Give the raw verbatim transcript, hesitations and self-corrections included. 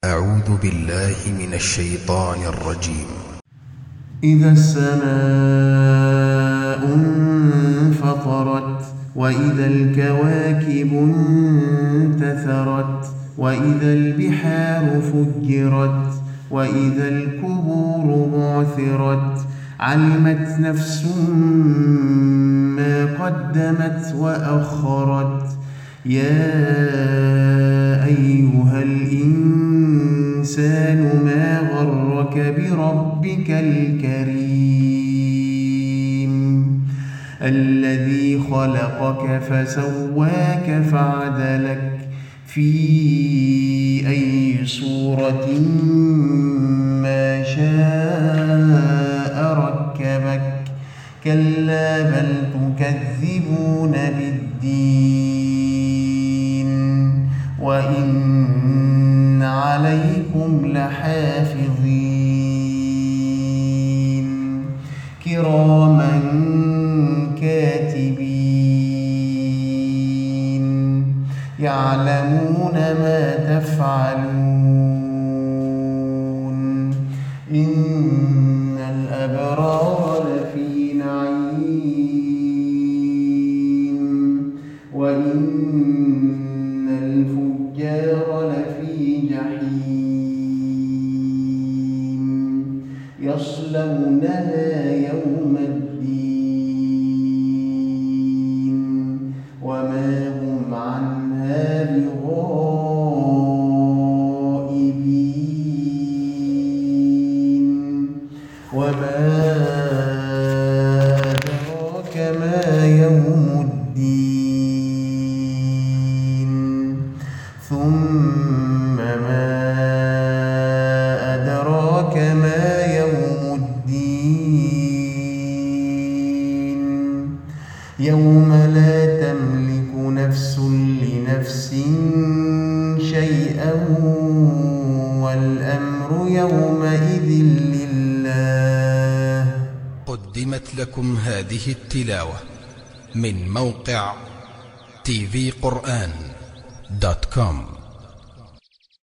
أعوذ بالله من الشيطان الرجيم. إذا السماء انفطرت وإذا الكواكب انتثرت وإذا البحار فجرت وإذا القبور بعثرت علمت نفس ما قدمت وأخرت يا أيها الإنسان ما غرك بربك الكريم الذي خلقك فسواك فعدلك في أي صورة ما شاء ركبك كلا بل تكذبون بالدين وإن عليكم لحافظين كراما كاتبين يعلمون ما تفعلون إن الأبرار لفي نعيم وإن الفجار لفي جحيم يصلونها يوم الدين وما هم عنها بغائبين وما أدراك ما يوم الدين ثم ما أدراك ما يوم الدين يوم لا تملك نفس لنفس شيئا والأمر يومئذ لله. قدمت لكم هذه التلاوة من موقع تي في قرآن دوت كوم.